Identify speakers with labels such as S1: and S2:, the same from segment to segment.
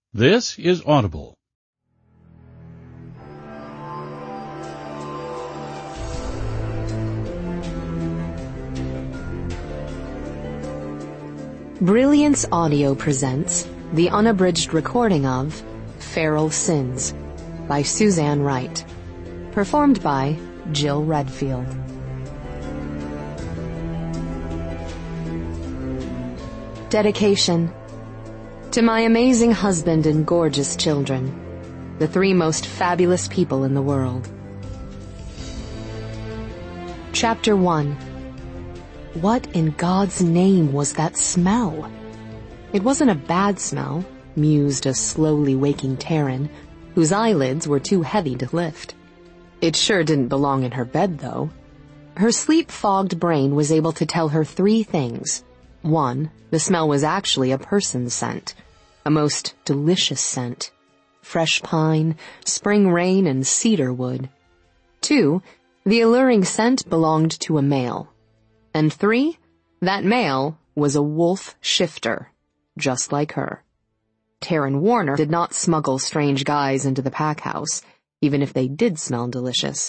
S1: This is Audible.
S2: Brilliance Audio presents the unabridged recording of Feral Sins by Suzanne Wright, performed by Jill Redfield. Dedication to my amazing husband and gorgeous children, the three most fabulous people in the world. Chapter 1. What in God's name was that smell? It wasn't a bad smell, mused a slowly waking Taryn, whose eyelids were too heavy to lift. It sure didn't belong in her bed, though. Her sleep-fogged brain was able to tell her three things. 1, the smell was actually a person's scent, a most delicious scent. Fresh pine, spring rain, and cedar wood. 2, the alluring scent belonged to a male. And 3, that male was a wolf shifter, just like her. Taryn Warner did not smuggle strange guys into the pack house, even if they did smell delicious.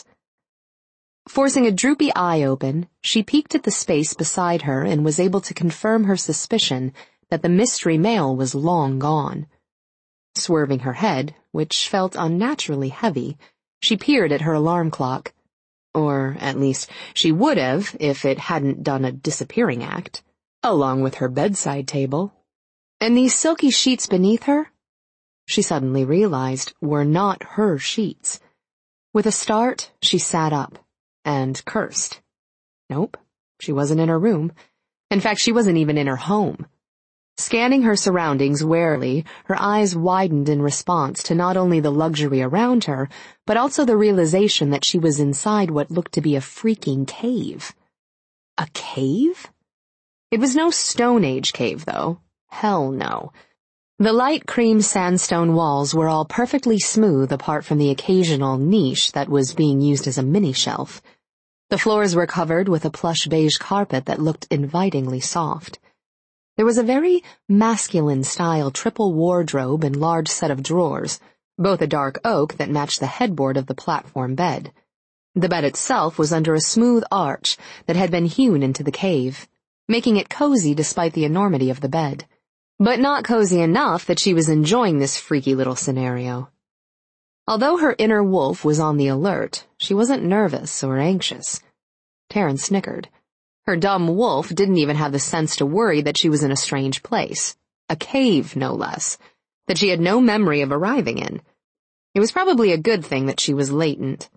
S2: Forcing a droopy eye open, she peeked at the space beside her and was able to confirm her suspicion that the mystery male was long gone. Swerving her head, which felt unnaturally heavy, she peered at her alarm clock. Or, at least, she would have if it hadn't done a disappearing act, along with her bedside table. And these silky sheets beneath her, she suddenly realized, were not her sheets. With a start, she sat up and cursed. Nope, she wasn't in her room. In fact, she wasn't even in her home. Scanning her surroundings warily, her eyes widened in response to not only the luxury around her, but also the realization that she was inside what looked to be a freaking cave. A cave? It was no Stone Age cave, though. Hell no. The light cream sandstone walls were all perfectly smooth apart from the occasional niche that was being used as a mini-shelf. The floors were covered with a plush beige carpet that looked invitingly soft. There was a very masculine-style triple wardrobe and large set of drawers, both a dark oak that matched the headboard of the platform bed. The bed itself was under a smooth arch that had been hewn into the cave, making it cozy despite the enormity of the bed. But not cozy enough that she was enjoying this freaky little scenario. Although her inner wolf was on the alert, she wasn't nervous or anxious. Taryn snickered. Her dumb wolf didn't even have the sense to worry that she was in a strange place. A cave, no less, that she had no memory of arriving in. It was probably a good thing that she was latent.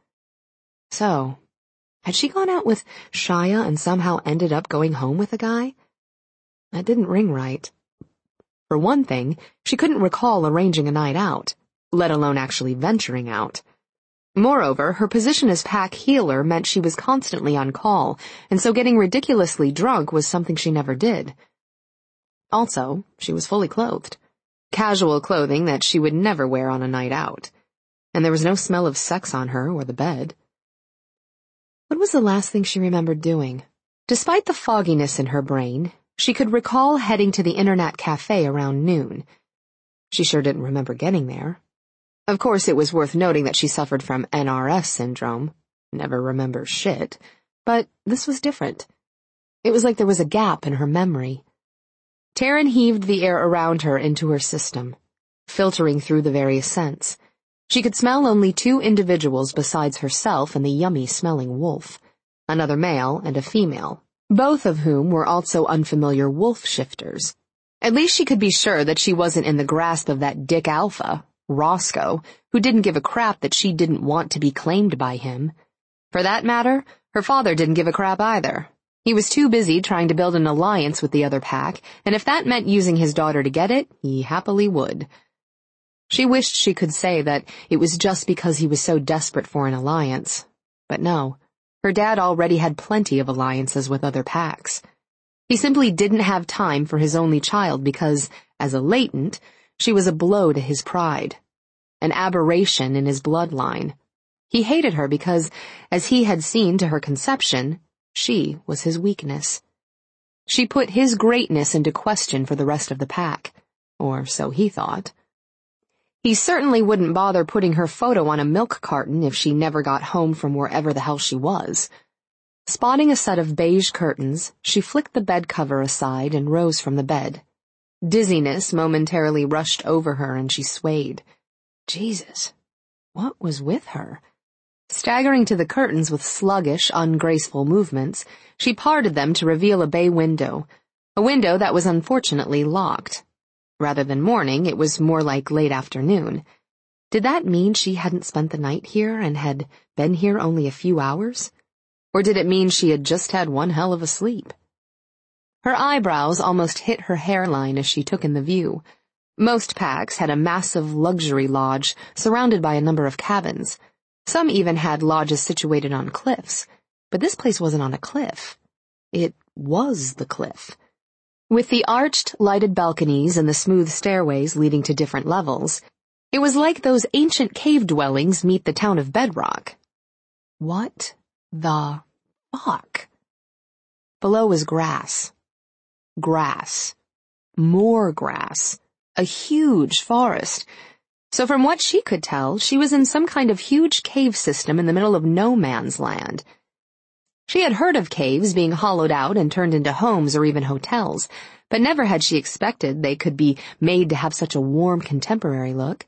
S2: So, had she gone out with Shia and somehow ended up going home with a guy? That didn't ring right. For one thing, she couldn't recall arranging a night out, let alone actually venturing out. Moreover, her position as pack healer meant she was constantly on call, and so getting ridiculously drunk was something she never did. Also, she was fully clothed. Casual clothing that she would never wear on a night out. And there was no smell of sex on her or the bed. What was the last thing she remembered doing? Despite the fogginess in her brain, she could recall heading to the Internet Cafe around noon. She sure didn't remember getting there. Of course, it was worth noting that she suffered from NRS syndrome. Never remembers shit. But this was different. It was like there was a gap in her memory. Taryn heaved the air around her into her system, filtering through the various scents. She could smell only 2 individuals besides herself and the yummy-smelling wolf, another male and a female, both of whom were also unfamiliar wolf shifters. At least she could be sure that she wasn't in the grasp of that dick alpha, Roscoe, who didn't give a crap that she didn't want to be claimed by him. For that matter, her father didn't give a crap either. He was too busy trying to build an alliance with the other pack, and if that meant using his daughter to get it, he happily would. She wished she could say that it was just because he was so desperate for an alliance. But no, her dad already had plenty of alliances with other packs. He simply didn't have time for his only child because, as a latent, she was a blow to his pride, an aberration in his bloodline. He hated her because, as he had seen to her conception, she was his weakness. She put his greatness into question for the rest of the pack, or so he thought. He certainly wouldn't bother putting her photo on a milk carton if she never got home from wherever the hell she was. Spotting a set of beige curtains, she flicked the bed cover aside and rose from the bed. Dizziness momentarily rushed over her and she swayed. Jesus, what was with her? Staggering to the curtains with sluggish, ungraceful movements, she parted them to reveal a bay window, a window that was unfortunately locked. Rather than morning, it was more like late afternoon. Did that mean she hadn't spent the night here and had been here only a few hours? Or did it mean she had just had one hell of a sleep? Her eyebrows almost hit her hairline as she took in the view. Most packs had a massive luxury lodge surrounded by a number of cabins. Some even had lodges situated on cliffs. But this place wasn't on a cliff. It was the cliff. With the arched, lighted balconies and the smooth stairways leading to different levels, it was like those ancient cave dwellings meet the town of Bedrock. What the fuck? Below was grass. Grass. More grass. A huge forest. So from what she could tell, she was in some kind of huge cave system in the middle of no man's land. She had heard of caves being hollowed out and turned into homes or even hotels, but never had she expected they could be made to have such a warm contemporary look.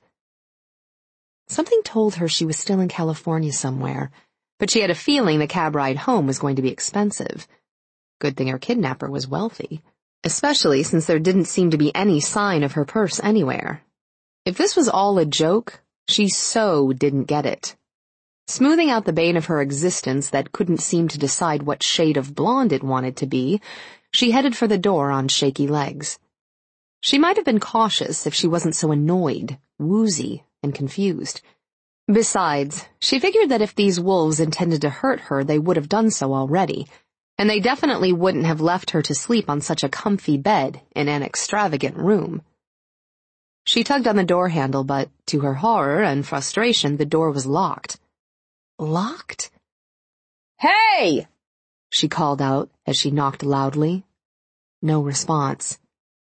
S2: Something told her she was still in California somewhere, but she had a feeling the cab ride home was going to be expensive. Good thing her kidnapper was wealthy, especially since there didn't seem to be any sign of her purse anywhere. If this was all a joke, she so didn't get it. Smoothing out the bane of her existence that couldn't seem to decide what shade of blonde it wanted to be, she headed for the door on shaky legs. She might have been cautious if she wasn't so annoyed, woozy, and confused. Besides, she figured that if these wolves intended to hurt her, they would have done so already, and they definitely wouldn't have left her to sleep on such a comfy bed in an extravagant room. She tugged on the door handle, but, to her horror and frustration, the door was locked. Locked? "Hey!" she called out as she knocked loudly. No response.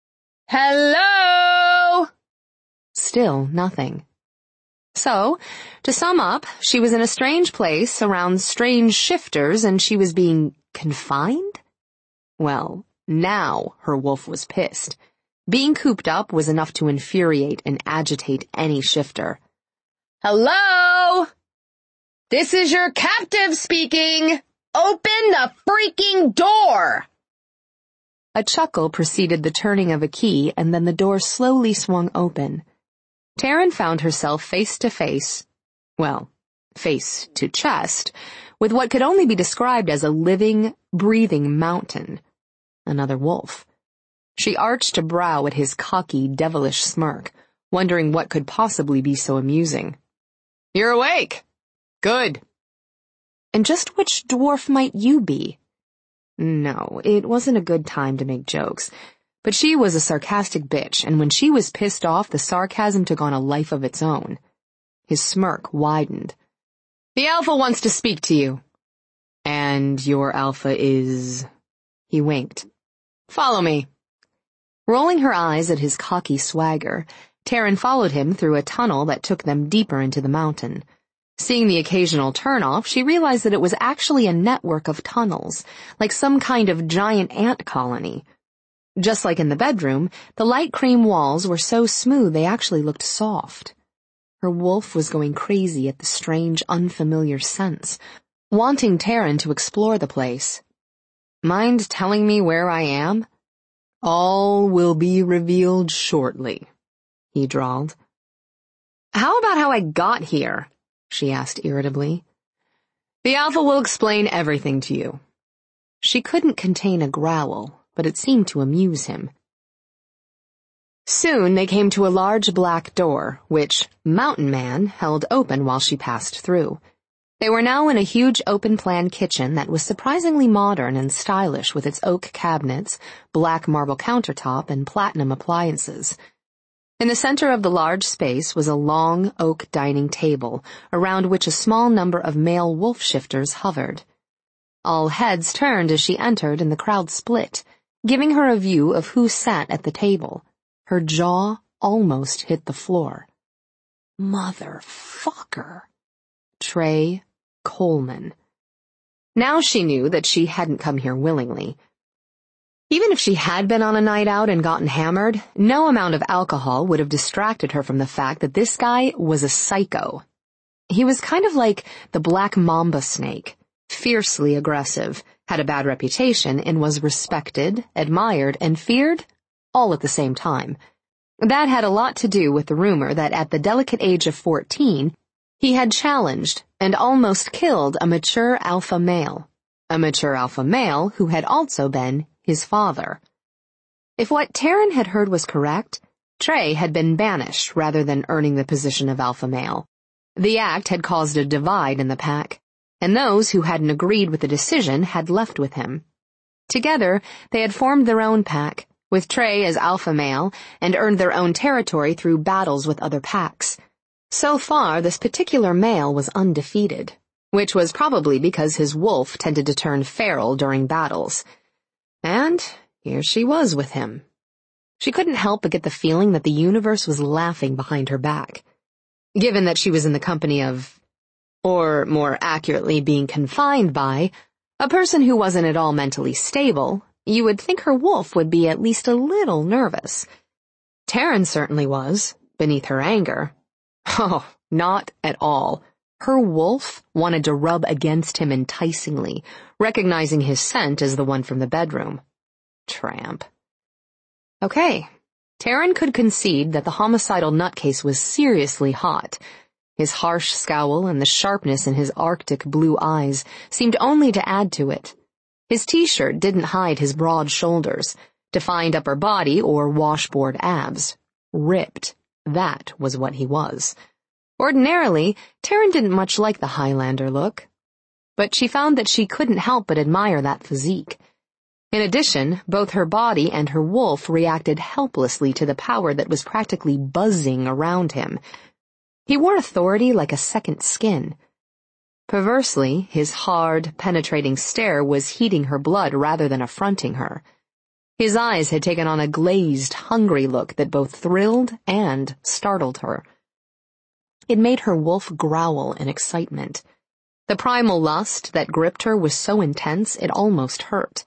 S2: "Hello!" Still nothing. So, to sum up, she was in a strange place around strange shifters and she was being confined? Well, now her wolf was pissed. Being cooped up was enough to infuriate and agitate any shifter. "Hello? This is your captive speaking! Open the freaking door!" A chuckle preceded the turning of a key, and then the door slowly swung open. Taryn found herself face to face to chest, with what could only be described as a living, breathing mountain. Another wolf. She arched a brow at his cocky, devilish smirk, wondering what could possibly be so amusing. "You're awake! Good. And just which dwarf might you be?" No, it wasn't a good time to make jokes, but she was a sarcastic bitch, and when she was pissed off, the sarcasm took on a life of its own. His smirk widened. "The Alpha wants to speak to you." "And your Alpha is—" He winked. "Follow me." Rolling her eyes at his cocky swagger, Taryn followed him through a tunnel that took them deeper into the mountain. Seeing the occasional turnoff, she realized that it was actually a network of tunnels, like some kind of giant ant colony. Just like in the bedroom, the light cream walls were so smooth they actually looked soft. Her wolf was going crazy at the strange, unfamiliar scents, wanting Taryn to explore the place. "Mind telling me where I am?" "All will be revealed shortly," he drawled. "How about how I got here?" she asked irritably. "The Alpha will explain everything to you." She couldn't contain a growl, but it seemed to amuse him. Soon they came to a large black door, which Mountain Man held open while she passed through. They were now in a huge open-plan kitchen that was surprisingly modern and stylish with its oak cabinets, black marble countertop, and platinum appliances. In the center of the large space was a long oak dining table, around which a small number of male wolf shifters hovered. All heads turned as she entered and the crowd split, giving her a view of who sat at the table. Her jaw almost hit the floor. Motherfucker. Trey Coleman. Now she knew that she hadn't come here willingly. Even if she had been on a night out and gotten hammered, no amount of alcohol would have distracted her from the fact that this guy was a psycho. He was kind of like the black mamba snake, fiercely aggressive, had a bad reputation, and was respected, admired, and feared all at the same time. That had a lot to do with the rumor that at the delicate age of 14, he had challenged and almost killed a mature alpha male who had also been his father. If what Taryn had heard was correct, Trey had been banished rather than earning the position of alpha male. The act had caused a divide in the pack, and those who hadn't agreed with the decision had left with him. Together, they had formed their own pack, with Trey as alpha male, and earned their own territory through battles with other packs. So far, this particular male was undefeated, which was probably because his wolf tended to turn feral during battles. And here she was with him. She couldn't help but get the feeling that the universe was laughing behind her back. Given that she was in the company of, or more accurately being confined by, a person who wasn't at all mentally stable, you would think her wolf would be at least a little nervous. Taryn certainly was, beneath her anger. Oh, not at all. Her wolf wanted to rub against him enticingly, recognizing his scent as the one from the bedroom. Tramp. Okay, Taryn could concede that the homicidal nutcase was seriously hot. His harsh scowl and the sharpness in his arctic blue eyes seemed only to add to it. His t-shirt didn't hide his broad shoulders, defined upper body, or washboard abs. Ripped. That was what he was. Ordinarily, Taryn didn't much like the Highlander look, but she found that she couldn't help but admire that physique. In addition, both her body and her wolf reacted helplessly to the power that was practically buzzing around him. He wore authority like a second skin. Perversely, his hard, penetrating stare was heating her blood rather than affronting her. His eyes had taken on a glazed, hungry look that both thrilled and startled her. It made her wolf growl in excitement. The primal lust that gripped her was so intense it almost hurt.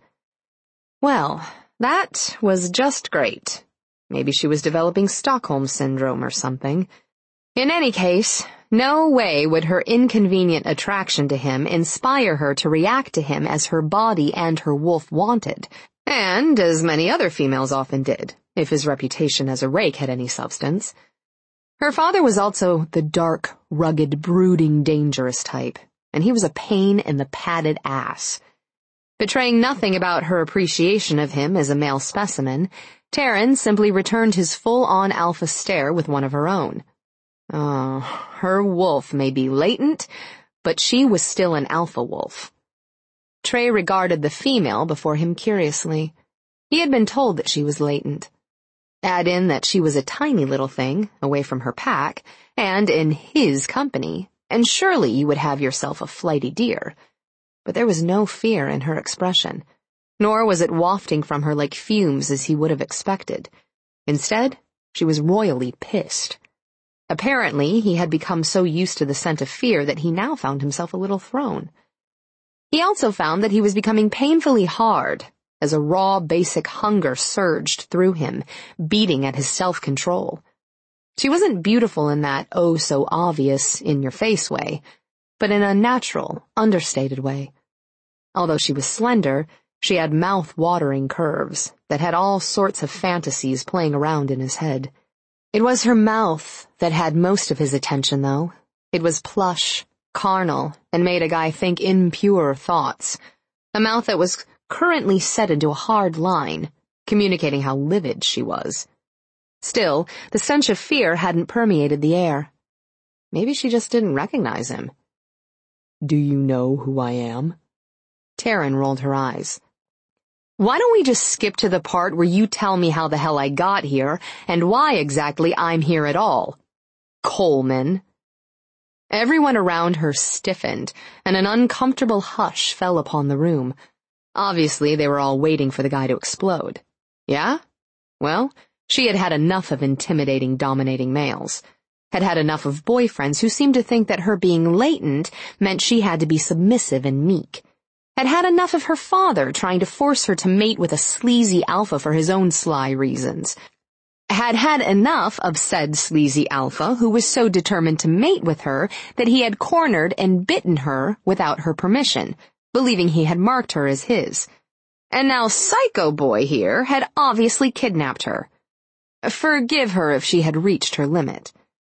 S2: Well, that was just great. Maybe she was developing Stockholm Syndrome or something. In any case, no way would her inconvenient attraction to him inspire her to react to him as her body and her wolf wanted, and as many other females often did, if his reputation as a rake had any substance. Her father was also the dark, rugged, brooding, dangerous type, and he was a pain in the padded ass. Betraying nothing about her appreciation of him as a male specimen, Taryn simply returned his full-on alpha stare with one of her own. Oh, her wolf may be latent, but she was still an alpha wolf. Trey regarded the female before him curiously. He had been told that she was latent. Add in that she was a tiny little thing, away from her pack, and in his company, and surely you would have yourself a flighty deer. But there was no fear in her expression, nor was it wafting from her like fumes as he would have expected. Instead, she was royally pissed. Apparently, he had become so used to the scent of fear that he now found himself a little thrown. He also found that he was becoming painfully hard, as a raw, basic hunger surged through him, beating at his self-control. She wasn't beautiful in that oh-so-obvious, in-your-face way, but in a natural, understated way. Although she was slender, she had mouth-watering curves that had all sorts of fantasies playing around in his head. It was her mouth that had most of his attention, though. It was plush, carnal, and made a guy think impure thoughts. A mouth that was currently set into a hard line, communicating how livid she was. Still, the stench of fear hadn't permeated the air. Maybe she just didn't recognize him. "Do you know who I am?" Taryn rolled her eyes. "Why don't we just skip to the part where you tell me how the hell I got here, and why exactly I'm here at all? Coleman." Everyone around her stiffened, and an uncomfortable hush fell upon the room. Obviously, they were all waiting for the guy to explode. Yeah? Well, she had had enough of intimidating, dominating males. had had enough of boyfriends who seemed to think that her being latent meant she had to be submissive and meek, had had enough of her father trying to force her to mate with a sleazy alpha for his own sly reasons, had had enough of said sleazy alpha who was so determined to mate with her that he had cornered and bitten her without her permission, believing he had marked her as his. And now Psycho Boy here had obviously kidnapped her. Forgive her if she had reached her limit.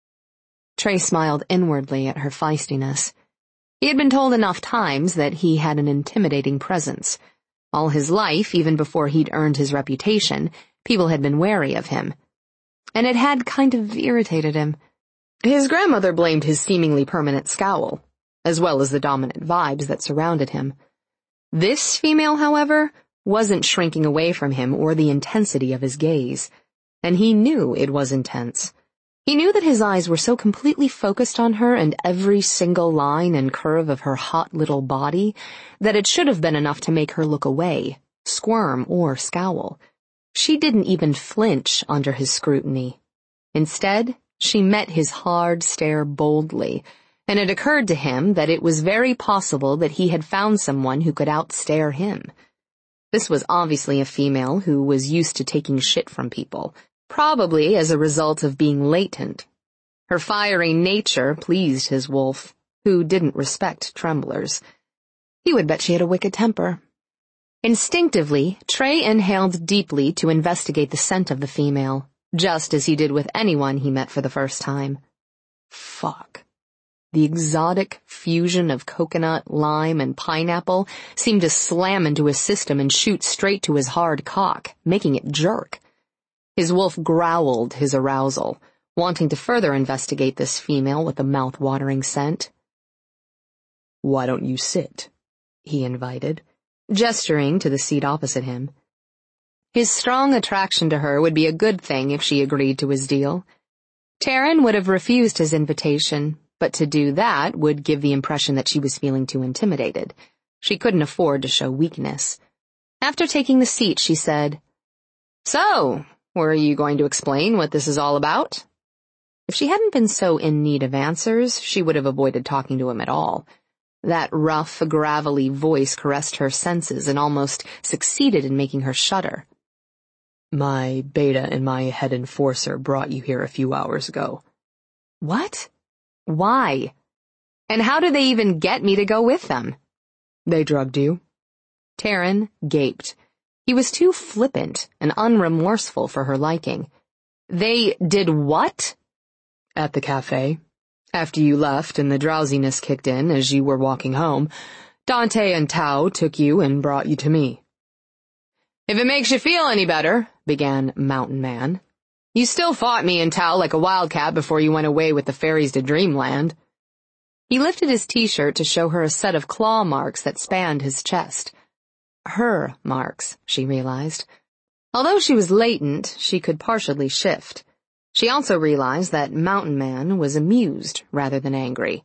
S2: Trey smiled inwardly at her feistiness. He had been told enough times that he had an intimidating presence. All his life, even before he'd earned his reputation, people had been wary of him. And it had kind of irritated him. His grandmother blamed his seemingly permanent scowl, as well as the dominant vibes that surrounded him. This female, however, wasn't shrinking away from him or the intensity of his gaze, and he knew it was intense. He knew that his eyes were so completely focused on her and every single line and curve of her hot little body that it should have been enough to make her look away, squirm, or scowl. She didn't even flinch under his scrutiny. Instead, she met his hard stare boldly, and it occurred to him that it was very possible that he had found someone who could outstare him. This was obviously a female who was used to taking shit from people, probably as a result of being latent. Her fiery nature pleased his wolf, who didn't respect tremblers. He would bet she had a wicked temper. Instinctively, Trey inhaled deeply to investigate the scent of the female, just as he did with anyone he met for the first time. Fuck. The exotic fusion of coconut, lime, and pineapple seemed to slam into his system and shoot straight to his hard cock, making it jerk. His wolf growled his arousal, wanting to further investigate this female with the mouth-watering scent. "Why don't you sit?" he invited, gesturing to the seat opposite him. His strong attraction to her would be a good thing if she agreed to his deal. Taryn would have refused his invitation, but to do that would give the impression that she was feeling too intimidated. She couldn't afford to show weakness. After taking the seat, she said, "So, were you going to explain what this is all about?" If she hadn't been so in need of answers, she would have avoided talking to him at all. That rough, gravelly voice caressed her senses and almost succeeded in making her shudder. "My beta and my head enforcer brought you here a few hours ago." "What? Why? And how did they even get me to go with them?" "They drugged you." Taryn gaped. He was too flippant and unremorseful for her liking. "They did what?" "At the cafe. After you left and the drowsiness kicked in as you were walking home, Dante and Tao took you and brought you to me." "If it makes you feel any better," began Mountain Man, "you still fought me and Tao like a wildcat before you went away with the fairies to Dreamland." He lifted his t-shirt to show her a set of claw marks that spanned his chest. Her marks, she realized. Although she was latent, she could partially shift. She also realized that Mountain Man was amused rather than angry.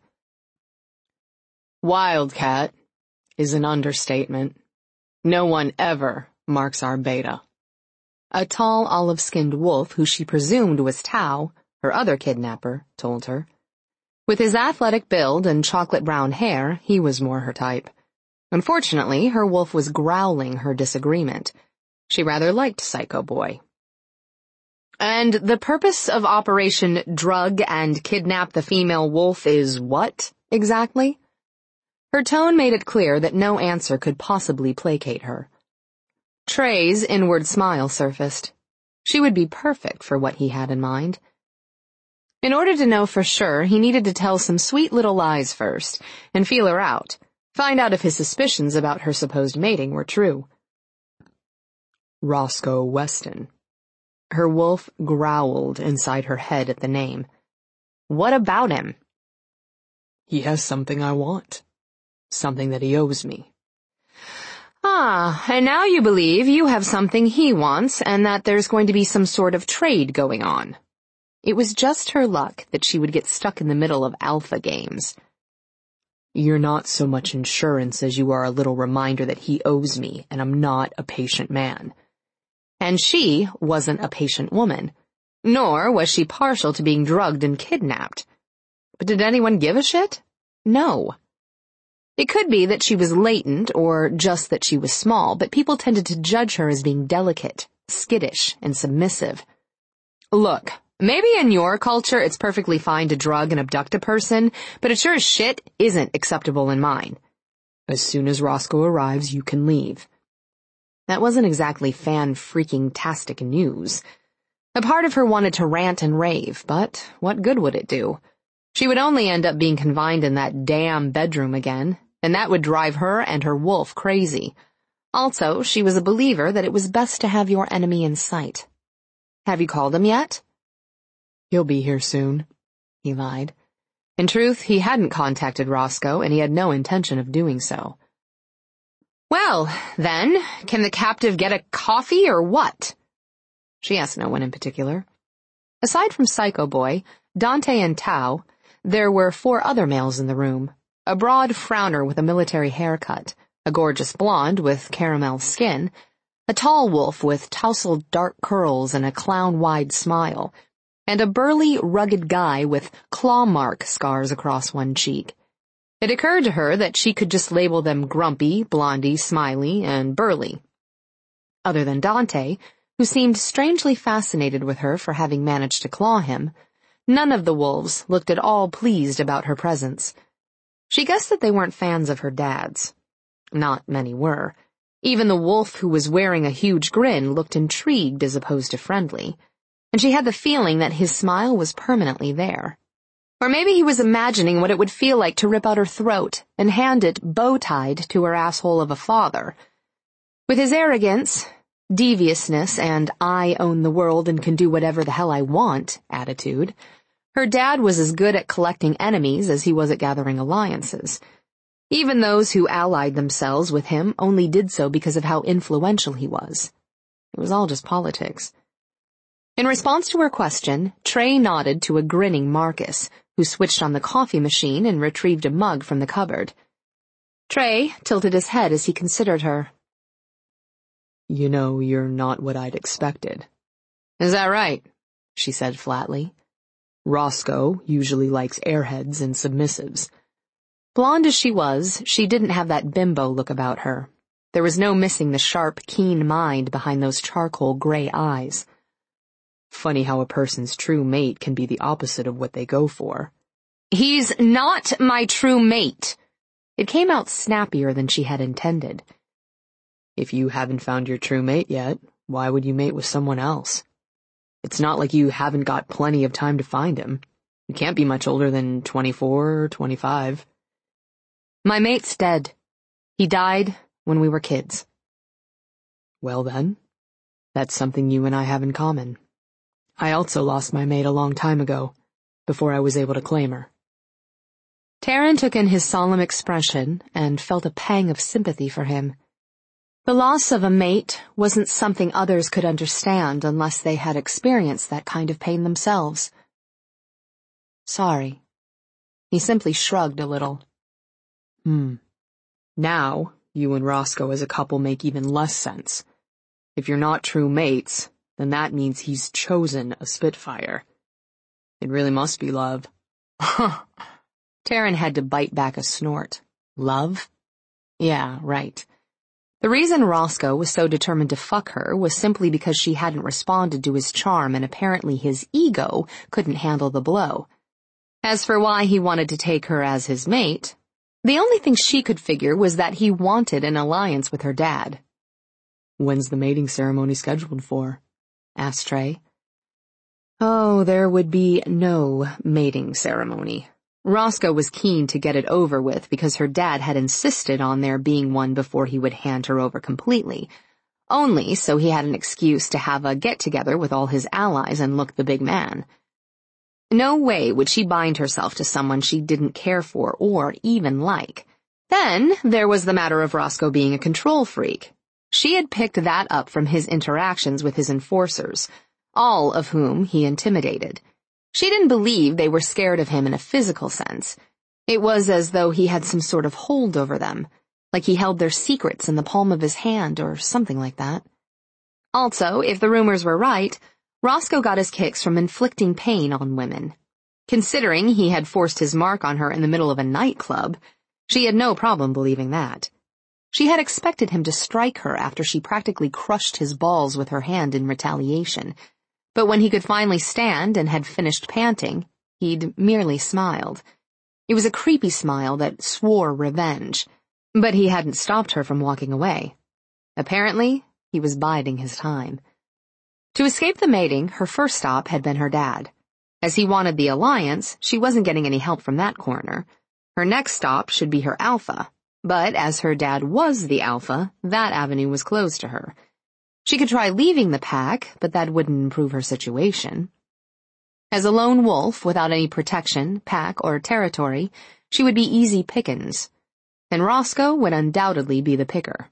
S2: "Wildcat is an understatement. No one ever marks our beta." A tall, olive-skinned wolf who she presumed was Tao, her other kidnapper, told her. With his athletic build and chocolate-brown hair, he was more her type. Unfortunately, her wolf was growling her disagreement. She rather liked Psycho Boy. "And the purpose of Operation Drug and Kidnap the Female Wolf is what, exactly?" Her tone made it clear that no answer could possibly placate her. Trey's inward smile surfaced. She would be perfect for what he had in mind. In order to know for sure, he needed to tell some sweet little lies first, and feel her out, find out if his suspicions about her supposed mating were true. "Roscoe Weston." Her wolf growled inside her head at the name. "What about him?" "He has something I want. Something that he owes me." "Ah, and now you believe you have something he wants and that there's going to be some sort of trade going on." It was just her luck that she would get stuck in the middle of alpha games. "You're not so much insurance as you are a little reminder that he owes me, and I'm not a patient man." And she wasn't a patient woman. Nor was she partial to being drugged and kidnapped. But did anyone give a shit? No. It could be that she was latent or just that she was small, but people tended to judge her as being delicate, skittish, and submissive. Look, maybe in your culture it's perfectly fine to drug and abduct a person, but it sure as shit isn't acceptable in mine. As soon as Roscoe arrives, you can leave. That wasn't exactly fan-freaking-tastic news. A part of her wanted to rant and rave, but what good would it do? She would only end up being confined in that damn bedroom again, and that would drive her and her wolf crazy. Also, she was a believer that it was best to have your enemy in sight. Have you called him yet? He'll be here soon, he lied. In truth, he hadn't contacted Roscoe, and he had no intention of doing so. Well, then, can the captive get a coffee or what? She asked no one in particular. Aside from Psycho Boy, Dante and Tao, there were 4 other males in the room. A broad frowner with a military haircut, a gorgeous blonde with caramel skin, a tall wolf with tousled dark curls and a clown-wide smile, and a burly, rugged guy with claw mark scars across one cheek. It occurred to her that she could just label them Grumpy, Blondie, Smiley, and Burly. Other than Dante, who seemed strangely fascinated with her for having managed to claw him, none of the wolves looked at all pleased about her presence. She guessed that they weren't fans of her dad's. Not many were. Even the wolf who was wearing a huge grin looked intrigued as opposed to friendly, and she had the feeling that his smile was permanently there. Or maybe he was imagining what it would feel like to rip out her throat and hand it bow-tied to her asshole of a father. With his arrogance, deviousness, and I own the world and can do whatever the hell I want attitude, her dad was as good at collecting enemies as he was at gathering alliances. Even those who allied themselves with him only did so because of how influential he was. It was all just politics. In response to her question, Trey nodded to a grinning Marcus, who switched on the coffee machine and retrieved a mug from the cupboard. Trey tilted his head as he considered her. You know, you're not what I'd expected. Is that right? She said flatly. Roscoe usually likes airheads and submissives. Blonde as she was, she didn't have that bimbo look about her. There was no missing the sharp, keen mind behind those charcoal gray eyes. Funny how a person's true mate can be the opposite of what they go for. He's not my true mate. It came out snappier than she had intended. If you haven't found your true mate yet, why would you mate with someone else? It's not like you haven't got plenty of time to find him. You can't be much older than 24 or 25. My mate's dead. He died when we were kids. Well then, that's something you and I have in common. I also lost my mate a long time ago, before I was able to claim her. Taryn took in his solemn expression and felt a pang of sympathy for him. The loss of a mate wasn't something others could understand unless they had experienced that kind of pain themselves. Sorry. He simply shrugged a little. Now, you and Roscoe as a couple make even less sense. If you're not true mates, then that means he's chosen a Spitfire. It really must be love. Taryn had to bite back a snort. Love? Yeah, right. The reason Roscoe was so determined to fuck her was simply because she hadn't responded to his charm and apparently his ego couldn't handle the blow. As for why he wanted to take her as his mate, the only thing she could figure was that he wanted an alliance with her dad. When's the mating ceremony scheduled for? Asked Trey. Oh, there would be no mating ceremony. Roscoe was keen to get it over with because her dad had insisted on there being one before he would hand her over completely, only so he had an excuse to have a get-together with all his allies and look the big man. No way would she bind herself to someone she didn't care for or even like. Then there was the matter of Roscoe being a control freak. She had picked that up from his interactions with his enforcers, all of whom he intimidated. She didn't believe they were scared of him in a physical sense. It was as though he had some sort of hold over them, like he held their secrets in the palm of his hand or something like that. Also, if the rumors were right, Roscoe got his kicks from inflicting pain on women. Considering he had forced his mark on her in the middle of a nightclub, she had no problem believing that. She had expected him to strike her after she practically crushed his balls with her hand in retaliation, but when he could finally stand and had finished panting, he'd merely smiled. It was a creepy smile that swore revenge, but he hadn't stopped her from walking away. Apparently, he was biding his time. To escape the mating, her first stop had been her dad. As he wanted the alliance, she wasn't getting any help from that corner. Her next stop should be her alpha, but as her dad was the alpha, that avenue was closed to her. She could try leaving the pack, but that wouldn't improve her situation. As a lone wolf without any protection, pack, or territory, she would be easy pickings, and Roscoe would undoubtedly be the picker.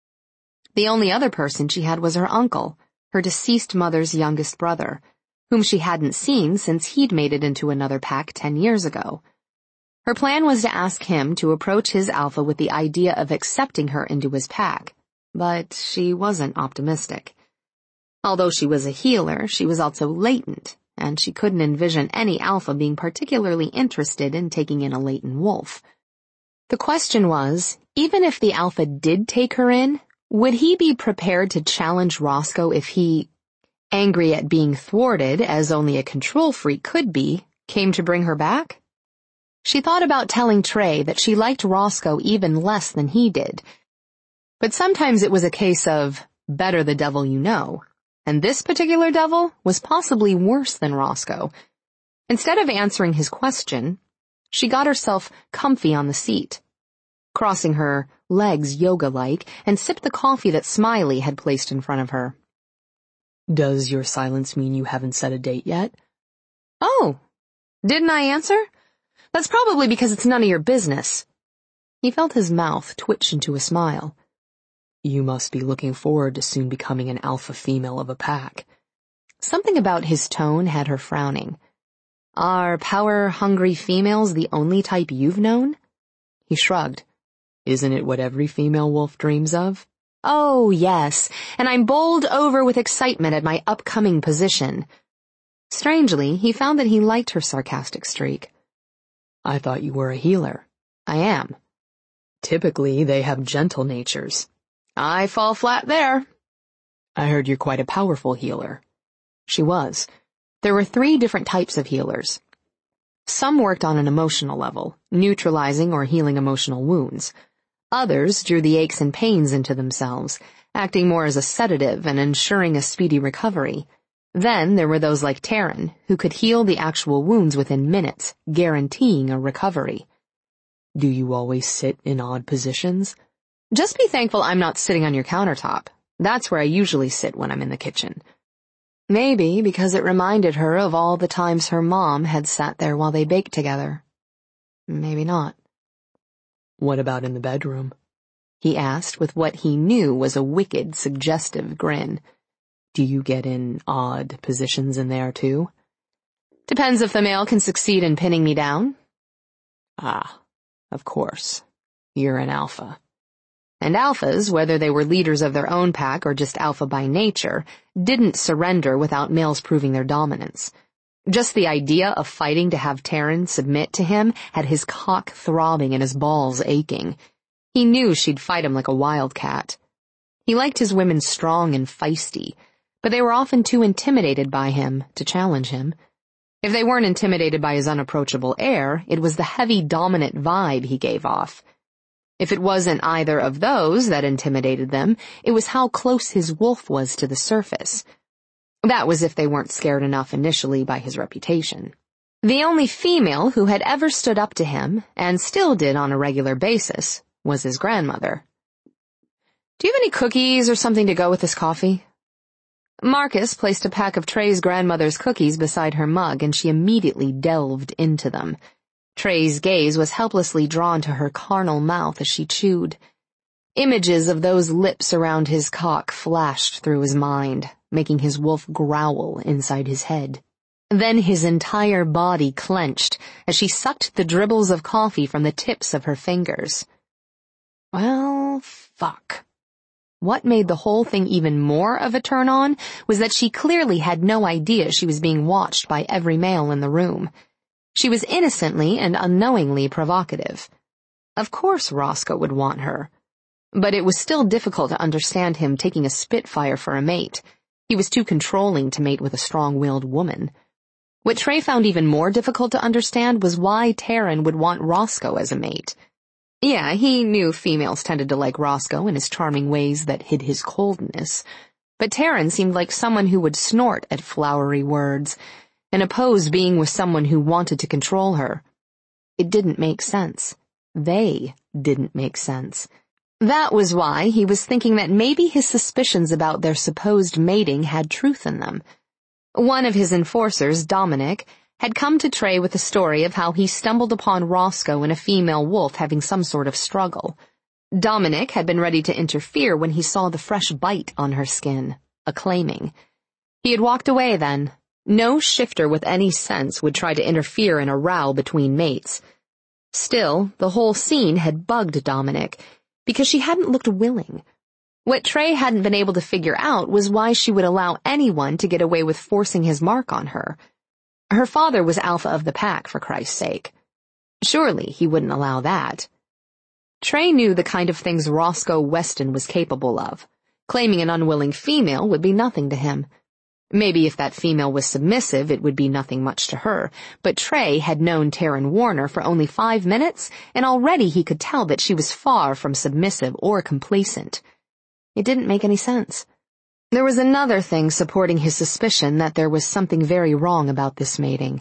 S2: The only other person she had was her uncle, her deceased mother's youngest brother, whom she hadn't seen since he'd made it into another pack 10 years ago. Her plan was to ask him to approach his alpha with the idea of accepting her into his pack, but she wasn't optimistic. Although she was a healer, she was also latent, and she couldn't envision any alpha being particularly interested in taking in a latent wolf. The question was, even if the alpha did take her in, would he be prepared to challenge Roscoe if he, angry at being thwarted as only a control freak could be, came to bring her back? She thought about telling Trey that she liked Roscoe even less than he did, but sometimes it was a case of better the devil you know, and this particular devil was possibly worse than Roscoe. Instead of answering his question, she got herself comfy on the seat, crossing her legs yoga-like, and sipped the coffee that Smiley had placed in front of her.
S1: Does your silence mean you haven't set a date yet?
S2: Oh, didn't I answer? That's probably because it's none of your business. He felt his mouth twitch into a smile.
S1: You must be looking forward to soon becoming an alpha female of a pack.
S2: Something about his tone had her frowning. Are power-hungry females the only type you've known? He shrugged.
S1: Isn't it what every female wolf dreams of?
S2: Oh, yes, and I'm bowled over with excitement at my upcoming position. Strangely, he found that he liked her sarcastic streak.
S1: I thought you were a healer.
S2: I am.
S1: Typically, they have gentle natures.
S2: I fall flat there.
S1: I heard you're quite a powerful healer.
S2: She was. There were 3 different types of healers. Some worked on an emotional level, neutralizing or healing emotional wounds. Others drew the aches and pains into themselves, acting more as a sedative and ensuring a speedy recovery. Then there were those like Taryn, who could heal the actual wounds within minutes, guaranteeing a recovery.
S1: Do you always sit in odd positions?
S2: Just be thankful I'm not sitting on your countertop. That's where I usually sit when I'm in the kitchen. Maybe because it reminded her of all the times her mom had sat there while they baked together. Maybe not.
S1: What about in the bedroom?
S2: He asked with what he knew was a wicked, suggestive grin.
S1: Do you get in odd positions in there too?
S2: Depends if the male can succeed in pinning me down.
S1: Ah, of course. You're an alpha.
S2: And alphas, whether they were leaders of their own pack or just alpha by nature, didn't surrender without males proving their dominance. Just the idea of fighting to have Taryn submit to him had his cock throbbing and his balls aching. He knew she'd fight him like a wildcat. He liked his women strong and feisty, but they were often too intimidated by him to challenge him. If they weren't intimidated by his unapproachable air, it was the heavy dominant vibe he gave off. If it wasn't either of those that intimidated them, it was how close his wolf was to the surface. That was if they weren't scared enough initially by his reputation. The only female who had ever stood up to him, and still did on a regular basis, was his grandmother. "Do you have any cookies or something to go with this coffee?" Marcus placed a pack of Trey's grandmother's cookies beside her mug, and she immediately delved into them. Trey's gaze was helplessly drawn to her carnal mouth as she chewed. Images of those lips around his cock flashed through his mind, making his wolf growl inside his head. Then his entire body clenched as she sucked the dribbles of coffee from the tips of her fingers. Well, fuck. What made the whole thing even more of a turn-on was that she clearly had no idea she was being watched by every male in the room. She was innocently and unknowingly provocative. Of course Roscoe would want her. But it was still difficult to understand him taking a Spitfire for a mate. He was too controlling to mate with a strong-willed woman. What Trey found even more difficult to understand was why Taryn would want Roscoe as a mate. Yeah, he knew females tended to like Roscoe in his charming ways that hid his coldness, but Taryn seemed like someone who would snort at flowery words and oppose being with someone who wanted to control her. It didn't make sense. They didn't make sense. That was why he was thinking that maybe his suspicions about their supposed mating had truth in them. One of his enforcers, Dominic, had come to Trey with a story of how he stumbled upon Roscoe and a female wolf having some sort of struggle. Dominic had been ready to interfere when he saw the fresh bite on her skin, acclaiming. He had walked away then. No shifter with any sense would try to interfere in a row between mates. Still, the whole scene had bugged Dominic, because she hadn't looked willing. What Trey hadn't been able to figure out was why she would allow anyone to get away with forcing his mark on her. Her father was alpha of the pack, for Christ's sake. Surely he wouldn't allow that. Trey knew the kind of things Roscoe Weston was capable of. Claiming an unwilling female would be nothing to him. Maybe if that female was submissive, it would be nothing much to her, but Trey had known Taryn Warner for only 5 minutes, and already he could tell that she was far from submissive or complacent. It didn't make any sense. There was another thing supporting his suspicion that there was something very wrong about this mating.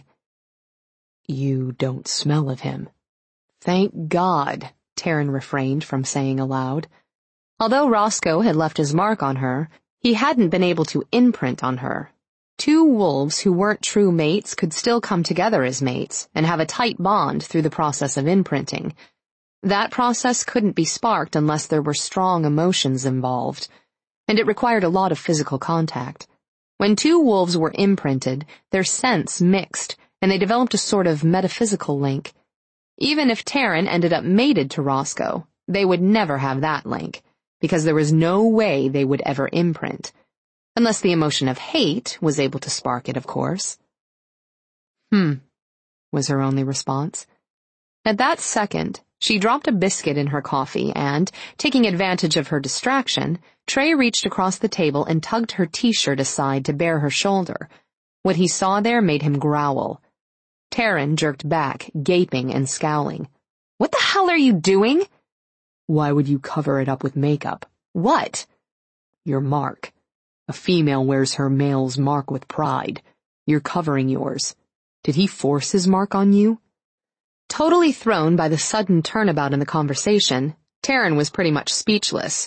S1: You don't smell of him.
S2: Thank God, Taryn refrained from saying aloud. Although Roscoe had left his mark on her, he hadn't been able to imprint on her. 2 wolves who weren't true mates could still come together as mates and have a tight bond through the process of imprinting. That process couldn't be sparked unless there were strong emotions involved, and it required a lot of physical contact. When 2 wolves were imprinted, their scents mixed, and they developed a sort of metaphysical link. Even if Taryn ended up mated to Roscoe, they would never have that link, because there was no way they would ever imprint. Unless the emotion of hate was able to spark it, of course. Was her only response. At that second, she dropped a biscuit in her coffee and, taking advantage of her distraction, Trey reached across the table and tugged her t-shirt aside to bare her shoulder. What he saw there made him growl. Taryn jerked back, gaping and scowling. "What the hell are you doing?"
S1: Why would you cover it up with makeup?
S2: "What?"
S1: Your mark. A female wears her male's mark with pride. You're covering yours. Did he force his mark on you?
S2: Totally thrown by the sudden turnabout in the conversation, Taryn was pretty much speechless.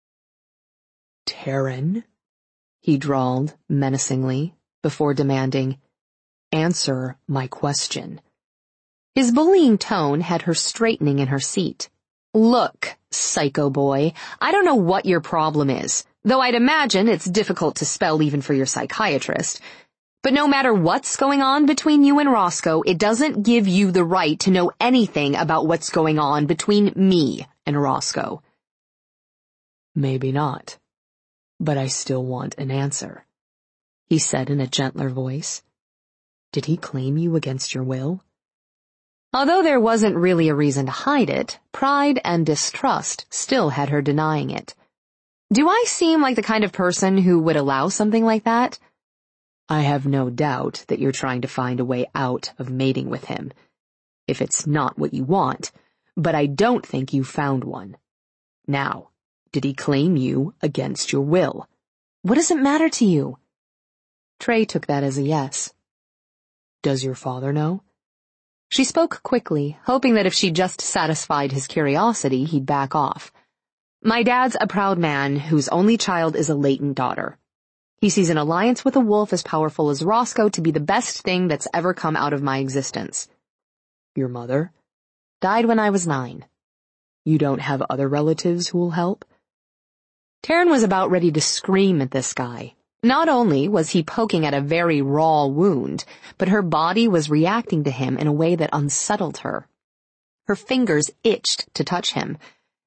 S1: Taryn?
S2: He drawled, menacingly, before demanding,
S1: "Answer my question."
S2: His bullying tone had her straightening in her seat. "Look, psycho boy, I don't know what your problem is, though I'd imagine it's difficult to spell even for your psychiatrist. But no matter what's going on between you and Roscoe, it doesn't give you the right to know anything about what's going on between me and Roscoe."
S1: "Maybe not, but I still want an answer," he said in a gentler voice. "Did he claim you against your will?"
S2: Although there wasn't really a reason to hide it, pride and distrust still had her denying it. "Do I seem like the kind of person who would allow something like that?"
S1: "I have no doubt that you're trying to find a way out of mating with him, if it's not what you want, but I don't think you found one. Now, did he claim you against your will?"
S2: "What does it matter to you?" Trey took that as a yes.
S1: "Does your father know?"
S2: She spoke quickly, hoping that if she just satisfied his curiosity, he'd back off. "My dad's a proud man whose only child is a latent daughter. He sees an alliance with a wolf as powerful as Roscoe to be the best thing that's ever come out of my existence."
S1: "Your mother?"
S2: "Died when I was 9.
S1: "You don't have other relatives who will help?"
S2: Taryn was about ready to scream at this guy. Not only was he poking at a very raw wound, but her body was reacting to him in a way that unsettled her. Her fingers itched to touch him,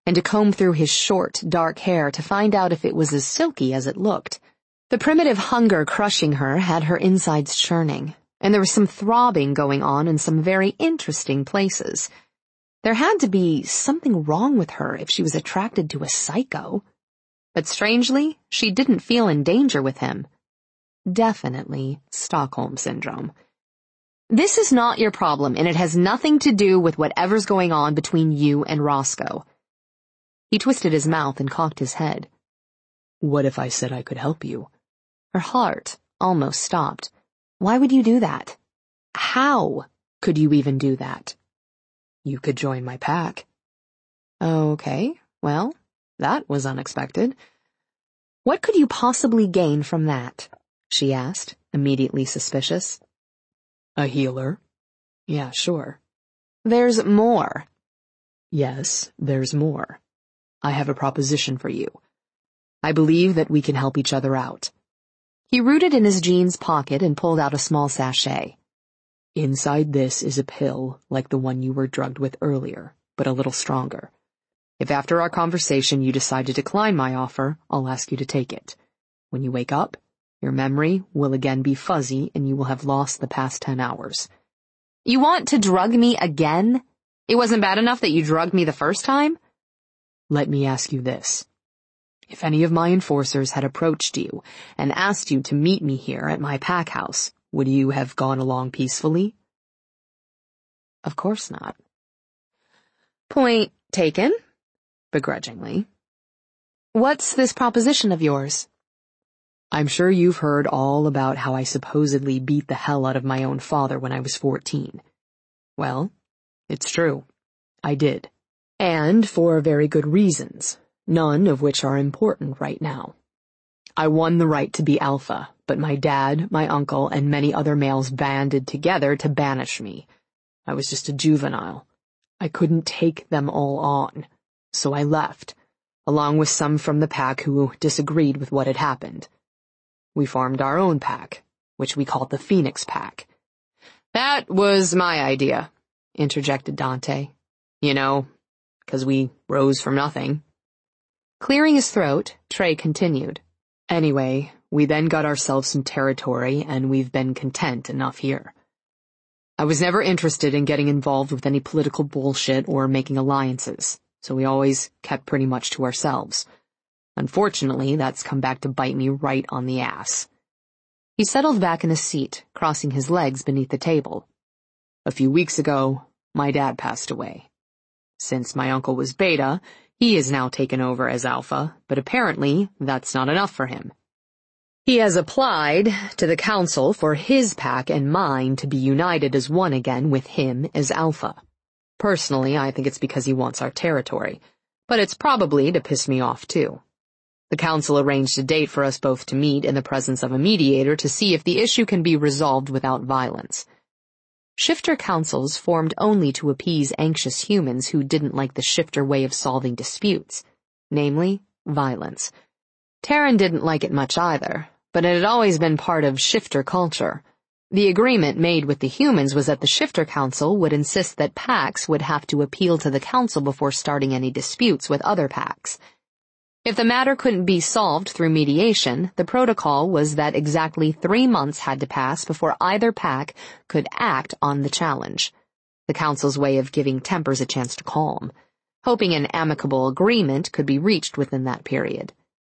S2: and to comb through his short, dark hair to find out if it was as silky as it looked. The primitive hunger crushing her had her insides churning, and there was some throbbing going on in some very interesting places. There had to be something wrong with her if she was attracted to a psycho. But strangely, she didn't feel in danger with him. Definitely Stockholm Syndrome. This is not your problem, and it has nothing to do with whatever's going on between you and Roscoe. He twisted his mouth and cocked his head.
S1: What if I said I could help you?
S2: Her heart almost stopped. Why would you do that? How could you even do that?
S1: You could join my pack.
S2: Okay, well, that was unexpected. What could you possibly gain from that? She asked, immediately suspicious.
S1: A healer? Yeah, sure.
S2: There's more.
S1: Yes, there's more. I have a proposition for you. I believe that we can help each other out.
S2: He rooted in his jeans pocket and pulled out a small sachet.
S1: Inside this is a pill like the one you were drugged with earlier, but a little stronger. If after our conversation you decide to decline my offer, I'll ask you to take it. When you wake up, your memory will again be fuzzy and you will have lost the past 10 hours.
S2: You want to drug me again? It wasn't bad enough that you drugged me the first time?
S1: Let me ask you this. If any of my enforcers had approached you and asked you to meet me here at my pack house, would you have gone along peacefully?
S2: Of course not. Point taken.
S1: Begrudgingly.
S2: What's this proposition of yours?
S1: I'm sure you've heard all about how I supposedly beat the hell out of my own father when I was 14. Well, it's true. I did. And for very good reasons, none of which are important right now. I won the right to be alpha, but my dad, my uncle, and many other males banded together to banish me. I was just a juvenile. I couldn't take them all on, so I left, along with some from the pack who disagreed with what had happened. We formed our own pack, which we called the Phoenix Pack.
S2: That was my idea, interjected Dante.
S1: You know, 'cause we rose from nothing.
S2: Clearing his throat, Trey continued.
S1: Anyway, we then got ourselves some territory and we've been content enough here. I was never interested in getting involved with any political bullshit or making alliances, so we always kept pretty much to ourselves. Unfortunately, that's come back to bite me right on the ass.
S2: He settled back in his seat, crossing his legs beneath the table.
S1: A few weeks ago, my dad passed away. Since my uncle was Beta, he is now taken over as Alpha, but apparently that's not enough for him. He has applied to the council for his pack and mine to be united as one again with him as Alpha. Personally, I think it's because he wants our territory, but it's probably to piss me off too. The council arranged a date for us both to meet in the presence of a mediator to see if the issue can be resolved without violence. Shifter councils formed only to appease anxious humans who didn't like the shifter way of solving disputes, namely, violence. Taryn didn't like it much either, but it had always been part of shifter culture. The agreement made with the humans was that the shifter council would insist that packs would have to appeal to the council before starting any disputes with other packs. If the matter couldn't be solved through mediation, the protocol was that exactly 3 months had to pass before either pack could act on the challenge. The council's way of giving tempers a chance to calm, hoping an amicable agreement could be reached within that period.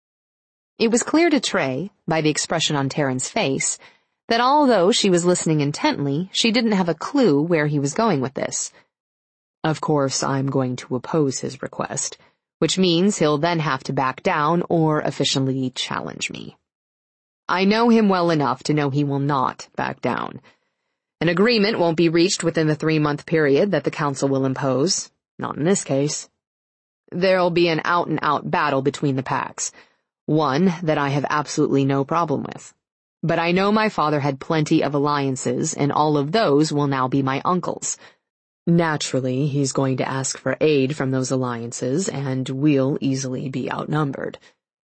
S1: It was clear to Trey, by the expression on Taryn's face, that although she was listening intently, she didn't have a clue where he was going with this. Of course, I'm going to oppose his request, which means he'll then have to back down or officially challenge me. I know him well enough to know he will not back down. An agreement won't be reached within the 3-month period that the council will impose, not in this case. There'll be an out-and-out battle between the packs, one that I have absolutely no problem with. But I know my father had plenty of alliances, and all of those will now be my uncle's. Naturally, he's going to ask for aid from those alliances, and we'll easily be outnumbered.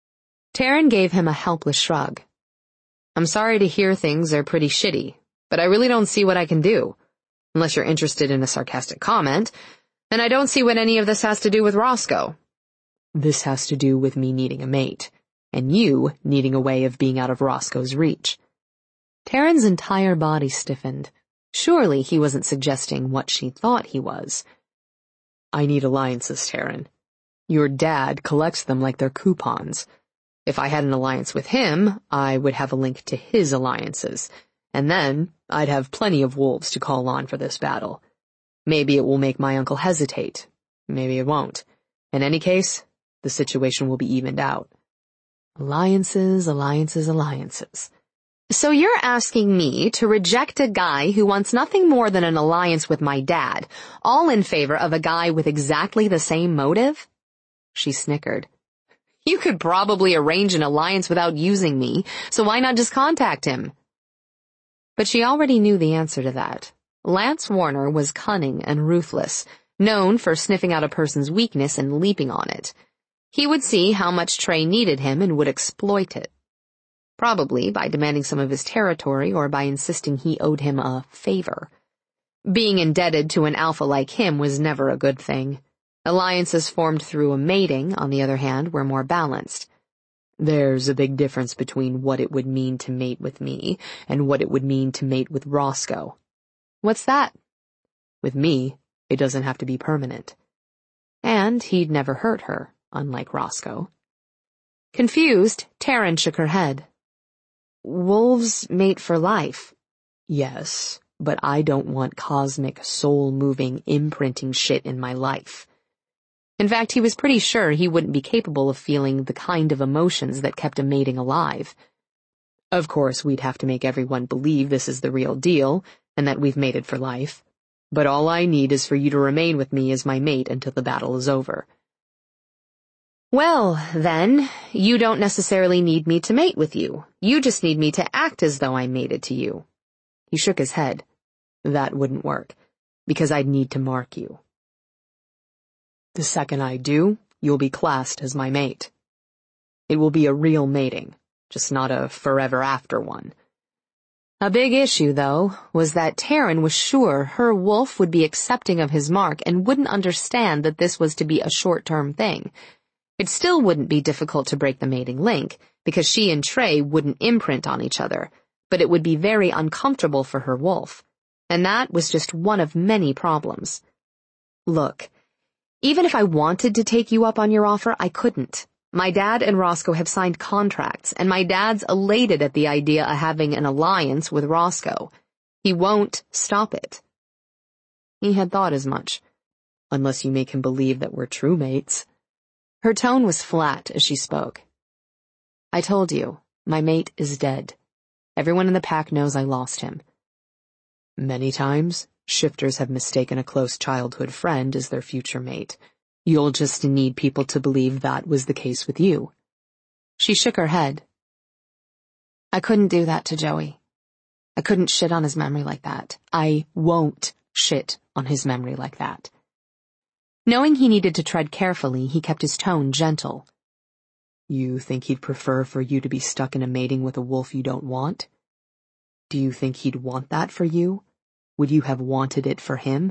S2: Taryn gave him a helpless shrug. I'm sorry to hear things are pretty shitty, but I really don't see what I can do. Unless you're interested in a sarcastic comment, and I don't see what any of this has to do with Roscoe.
S1: This has to do with me needing a mate, and you needing a way of being out of Roscoe's reach.
S2: Taryn's entire body stiffened. Surely he wasn't suggesting what she thought he was.
S1: I need alliances, Taryn. Your dad collects them like they're coupons. If I had an alliance with him, I would have a link to his alliances, and then I'd have plenty of wolves to call on for this battle. Maybe it will make my uncle hesitate. Maybe it won't. In any case, the situation will be evened out.
S2: Alliances, alliances, alliances.
S1: So you're asking me to reject a guy who wants nothing more than an alliance with my dad, all in favor of a guy with exactly the same motive?
S2: She snickered.
S1: You could probably arrange an alliance without using me, so why not just contact him?
S2: But she already knew the answer to that. Lance Warner was cunning and ruthless, known for sniffing out a person's weakness and leaping on it. He would see how much Trey needed him and would exploit it. Probably by demanding some of his territory or by insisting he owed him a favor. Being indebted to an alpha like him was never a good thing. Alliances formed through a mating, on the other hand, were more balanced.
S1: There's a big difference between what it would mean to mate with me and what it would mean to mate with Roscoe.
S2: What's that?
S1: With me, it doesn't have to be permanent.
S2: And he'd never hurt her, unlike Roscoe. Confused, Taryn shook her head. Wolves mate for life.
S1: Yes, but I don't want cosmic, soul-moving, imprinting shit in my life.
S2: In fact, he was pretty sure he wouldn't be capable of feeling the kind of emotions that kept a mating alive.
S1: Of course, we'd have to make everyone believe this is the real deal, and that we've mated for life. But all I need is for you to remain with me as my mate until the battle is over.
S2: Well, then, you don't necessarily need me to mate with you. You just need me to act as though I'm mated to you.
S1: He shook his head. That wouldn't work, because I'd need to mark you. The second I do, you'll be classed as my mate. It will be a real mating, just not a forever after one.
S2: A big issue, though, was that Taryn was sure her wolf would be accepting of his mark and wouldn't understand that this was to be a short-term thing. It still wouldn't be difficult to break the mating link, because she and Trey wouldn't imprint on each other, but it would be very uncomfortable for her wolf. And that was just one of many problems. Look, even if I wanted to take you up on your offer, I couldn't. My dad and Roscoe have signed contracts, and my dad's elated at the idea of having an alliance with Roscoe. He won't stop it.
S1: He had thought as much. Unless you make him believe that we're true mates.
S2: Her tone was flat as she spoke. I told you, my mate is dead. Everyone in the pack knows I lost him.
S1: Many times, shifters have mistaken a close childhood friend as their future mate. You'll just need people to believe that was the case with you.
S2: She shook her head. I couldn't do that to Joey. I couldn't shit on his memory like that. I won't shit on his memory like that. Knowing he needed to tread carefully, he kept his tone gentle.
S1: You think he'd prefer for you to be stuck in a mating with a wolf you don't want? Do you think he'd want that for you? Would you have wanted it for him?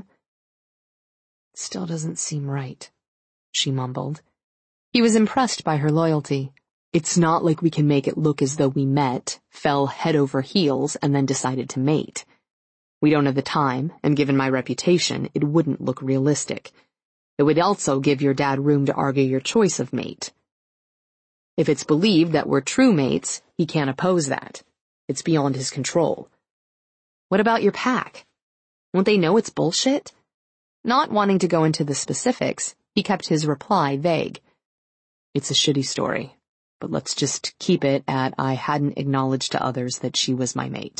S2: Still doesn't seem right, she mumbled. He was impressed by her loyalty.
S1: It's not like we can make it look as though we met, fell head over heels, and then decided to mate. We don't have the time, and given my reputation, it wouldn't look realistic. It would also give your dad room to argue your choice of mate. If it's believed that we're true mates, he can't oppose that. It's beyond his control.
S2: What about your pack? Won't they know it's bullshit? Not wanting to go into the specifics, he kept his reply vague.
S1: It's a shitty story, but let's just keep it at I hadn't acknowledged to others that she was my mate.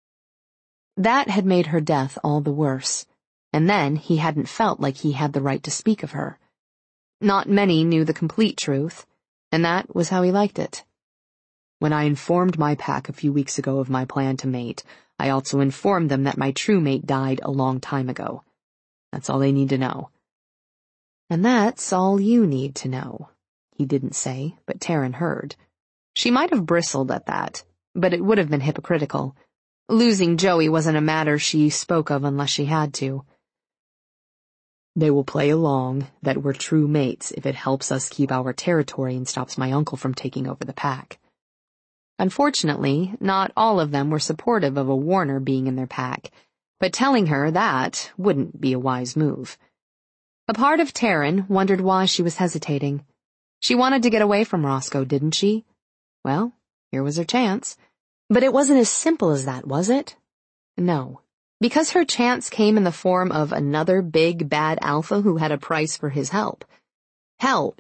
S2: That had made her death all the worse, and then he hadn't felt like he had the right to speak of her. Not many knew the complete truth, and that was how he liked it.
S1: When I informed my pack a few weeks ago of my plan to mate, I also informed them that my true mate died a long time ago. That's all they need to know.
S2: And that's all you need to know, he didn't say, but Taryn heard. She might have bristled at that, but it would have been hypocritical. Losing Joey wasn't a matter she spoke of unless she had to.
S1: They will play along that we're true mates if it helps us keep our territory and stops my uncle from taking over the pack. Unfortunately, not all of them were supportive of a Warner being in their pack, but telling her that wouldn't be a wise move. A part of Taryn wondered why she was hesitating. She wanted to get away from Roscoe, didn't she? Well, here was her chance. But it wasn't as simple as that, was it? No. Because her chance came in the form of another big bad alpha who had a price for his help. Hell,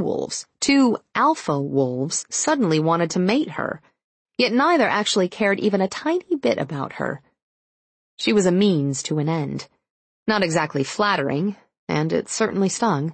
S1: two alpha wolves suddenly wanted to mate her, yet neither actually cared even a tiny bit about her. She was a means to an end. Not exactly flattering, and it certainly stung.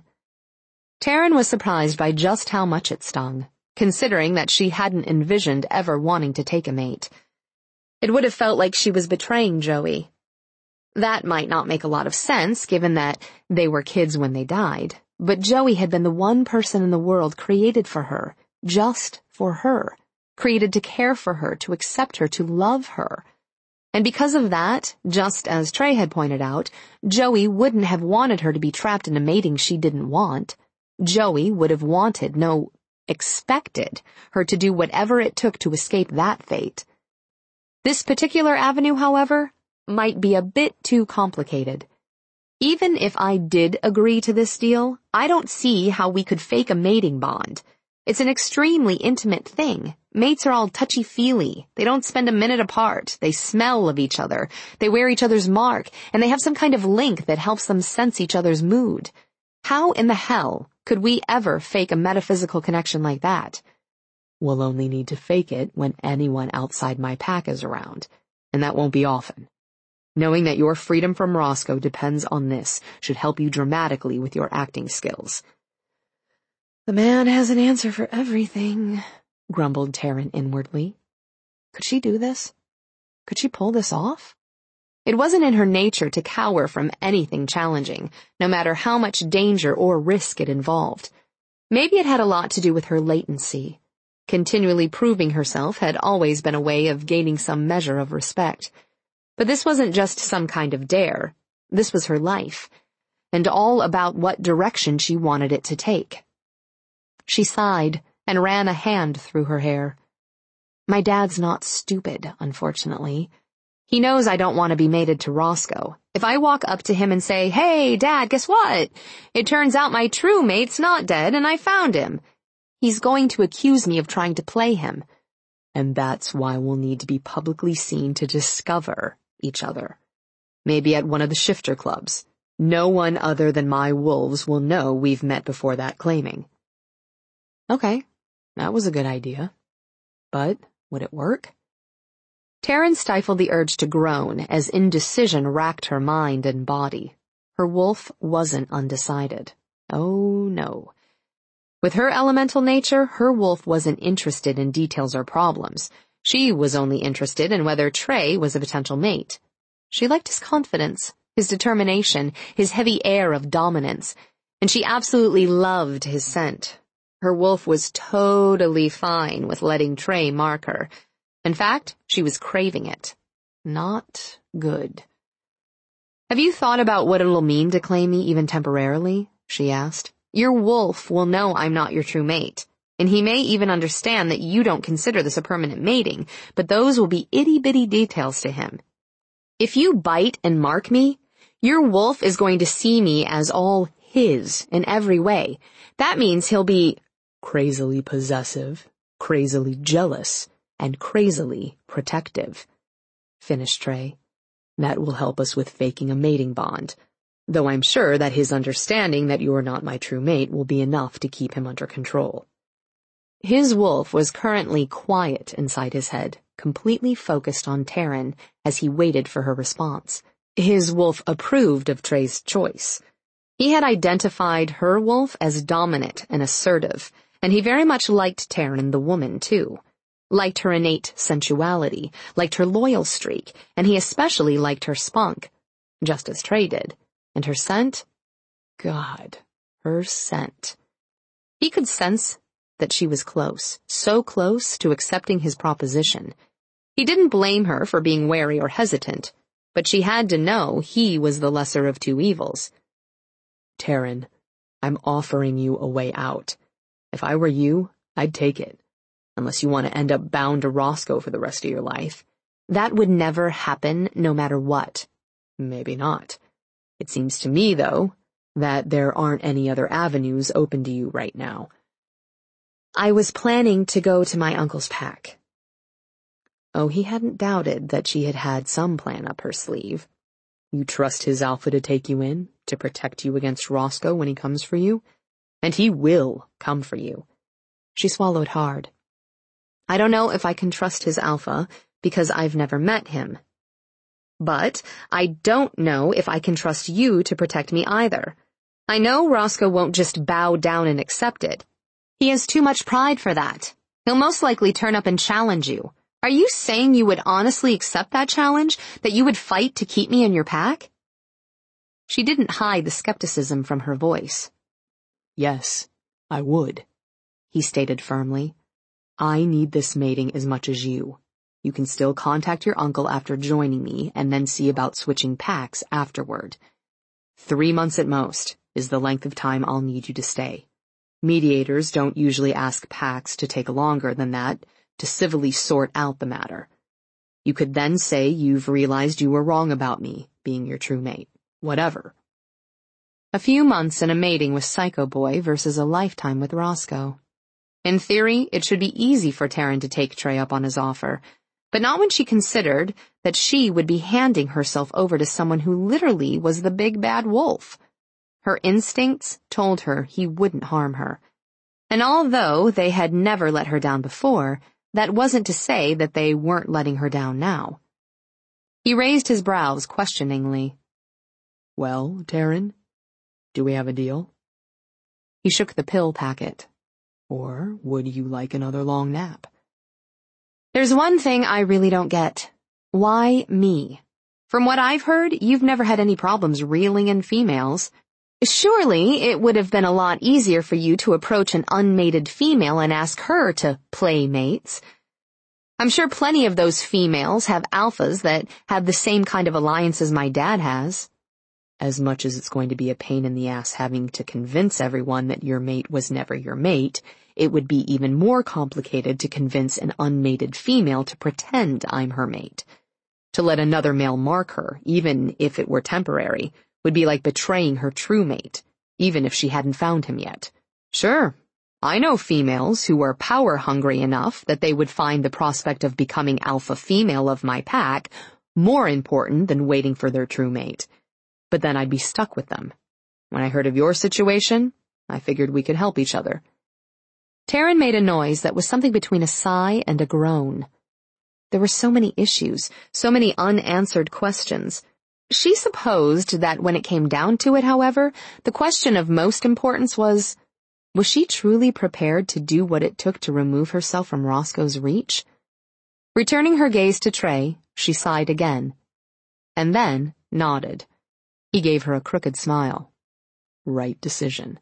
S1: Taryn was surprised by just how much it stung, considering that she hadn't envisioned ever wanting to take a mate. It would have felt like she was betraying Joey. That might not make a lot of sense, given that they were kids when they died, but Joey had been the one person in the world created for her, just for her, created to care for her, to accept her, to love her. And because of that, just as Trey had pointed out, Joey wouldn't have wanted her to be trapped in a mating she didn't want. Joey would have wanted, no, expected, her to do whatever it took to escape that fate. This particular avenue, however, might be a bit too complicated. Even if I did agree to this deal, I don't see how we could fake a mating bond. It's an extremely intimate thing. Mates are all touchy-feely. They don't spend a minute apart. They smell of each other. They wear each other's mark, and they have some kind of link that helps them sense each other's mood. How in the hell could we ever fake a metaphysical connection like that? We'll only need to fake it when anyone outside my pack is around, and that won't be often. Knowing that your freedom from Roscoe depends on this should help you dramatically with your acting skills. The man has an answer for everything, grumbled Taryn inwardly. Could she do this? Could she pull this off? It wasn't in her nature to cower from anything challenging, no matter how much danger or risk it involved. Maybe it had a lot to do with her latency. Continually proving herself had always been a way of gaining some measure of respect. But this wasn't just some kind of dare. This was her life, and all about what direction she wanted it to take. She sighed and ran a hand through her hair. My dad's not stupid, unfortunately. He knows I don't want to be mated to Roscoe. If I walk up to him and say, "Hey, Dad, guess what? It turns out my true mate's not dead and I found him," he's going to accuse me of trying to play him. And that's why we'll need to be publicly seen to discover each other. Maybe at one of the shifter clubs. No one other than my wolves will know we've met before that claiming. Okay, that was a good idea. But would it work? Taryn stifled the urge to groan as indecision racked her mind and body. Her wolf wasn't undecided. Oh, no. With her elemental nature, her wolf wasn't interested in details or problems. She was only interested in whether Trey was a potential mate. She liked his confidence, his determination, his heavy air of dominance, and she absolutely loved his scent. Her wolf was totally fine with letting Trey mark her. In fact, she was craving it. Not good. Have you thought about what it'll mean to claim me even temporarily? She asked. Your wolf will know I'm not your true mate, and he may even understand that you don't consider this a permanent mating, but those will be itty-bitty details to him. If you bite and mark me, your wolf is going to see me as all his in every way. That means he'll be crazily possessive, crazily jealous, and crazily protective. Finished Trey. That will help us with faking a mating bond, though I'm sure that his understanding that you're not my true mate will be enough to keep him under control. His wolf was currently quiet inside his head, completely focused on Taryn as he waited for her response. His wolf approved of Trey's choice. He had identified her wolf as dominant and assertive, and he very much liked Taryn the woman, too. Liked her innate sensuality, liked her loyal streak, and he especially liked her spunk, just as Trey did. And her scent? God, her scent. He could sense that she was close, so close to accepting his proposition. He didn't blame her for being wary or hesitant, but she had to know he was the lesser of two evils. Taryn, I'm offering you a way out. If I were you, I'd take it. Unless you want to end up bound to Roscoe for the rest of your life.
S2: That would never happen, no matter what.
S1: Maybe not. It seems to me, though, that there aren't any other avenues open to you right now.
S2: I was planning to go to my uncle's pack.
S1: Oh, he hadn't doubted that she had had some plan up her sleeve. You trust his alpha to take you in, to protect you against Roscoe when he comes for you? And he will come for you.
S2: She swallowed hard. I don't know if I can trust his alpha, because I've never met him. But I don't know if I can trust you to protect me either. I know Roscoe won't just bow down and accept it. He has too much pride for that. He'll most likely turn up and challenge you. Are you saying you would honestly accept that challenge? That you would fight to keep me in your pack? She didn't hide the skepticism from her voice.
S1: Yes, I would, he stated firmly. I need this mating as much as you. You can still contact your uncle after joining me and then see about switching packs afterward. 3 months at most is the length of time I'll need you to stay. Mediators don't usually ask packs to take longer than that to civilly sort out the matter. You could then say you've realized you were wrong about me being your true mate. Whatever.
S2: A few months in a mating with Psycho Boy versus a lifetime with Roscoe. In theory, it should be easy for Taryn to take Trey up on his offer, but not when she considered that she would be handing herself over to someone who literally was the big bad wolf. Her instincts told her he wouldn't harm her. And although they had never let her down before, that wasn't to say that they weren't letting her down now. He raised his brows questioningly.
S1: Well, Taryn, do we have a deal?
S2: He shook the pill packet.
S1: Or would you like another long nap?
S2: There's one thing I really don't get. Why me? From what I've heard, you've never had any problems reeling in females. Surely it would have been a lot easier for you to approach an unmated female and ask her to play mates. I'm sure plenty of those females have alphas that have the same kind of alliance as my dad has.
S1: As much as it's going to be a pain in the ass having to convince everyone that your mate was never your mate, it would be even more complicated to convince an unmated female to pretend I'm her mate. To let another male mark her, even if it were temporary, would be like betraying her true mate, even if she hadn't found him yet. Sure, I know females who are power-hungry enough that they would find the prospect of becoming alpha female of my pack more important than waiting for their true mate. But then I'd be stuck with them. When I heard of your situation, I figured we could help each other.
S2: Taryn made a noise that was something between a sigh and a groan. There were so many issues, so many unanswered questions. She supposed that when it came down to it, however, the question of most importance was she truly prepared to do what it took to remove herself from Roscoe's reach? Returning her gaze to Trey, she sighed again, and then nodded. He gave her a crooked smile.
S1: Right decision.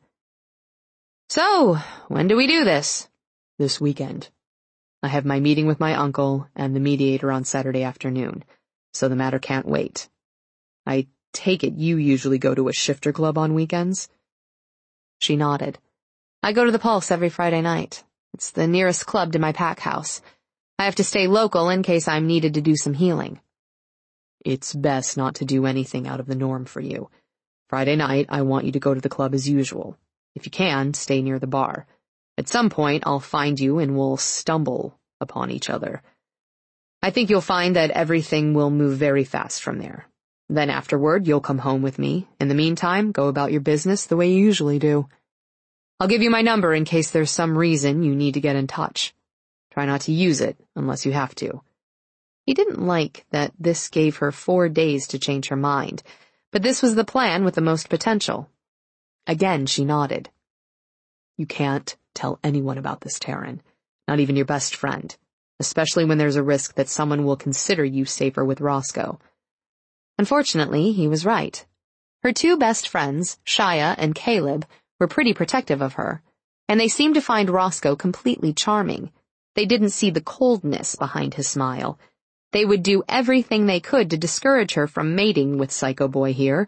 S2: So, when do we do this?
S1: This weekend. I have my meeting with my uncle and the mediator on Saturday afternoon, so the matter can't wait. I take it you usually go to a shifter club on weekends?
S2: She nodded. I go to the Pulse every Friday night. It's the nearest club to my pack house. I have to stay local in case I'm needed to do some healing.
S1: It's best not to do anything out of the norm for you. Friday night, I want you to go to the club as usual. If you can, stay near the bar. At some point, I'll find you and we'll stumble upon each other. I think you'll find that everything will move very fast from there. Then afterward, you'll come home with me. In the meantime, go about your business the way you usually do. I'll give you my number in case there's some reason you need to get in touch. Try not to use it unless you have to. He didn't like that this gave her 4 days to change her mind, but this was the plan with the most potential. Again, she nodded. You can't tell anyone about this, Taryn. Not even your best friend. Especially when there's a risk that someone will consider you safer with Roscoe. Unfortunately, he was right. Her 2 best friends, Shia and Caleb, were pretty protective of her, and they seemed to find Roscoe completely charming. They didn't see the coldness behind his smile. They would do everything they could to discourage her from mating with Psycho Boy here,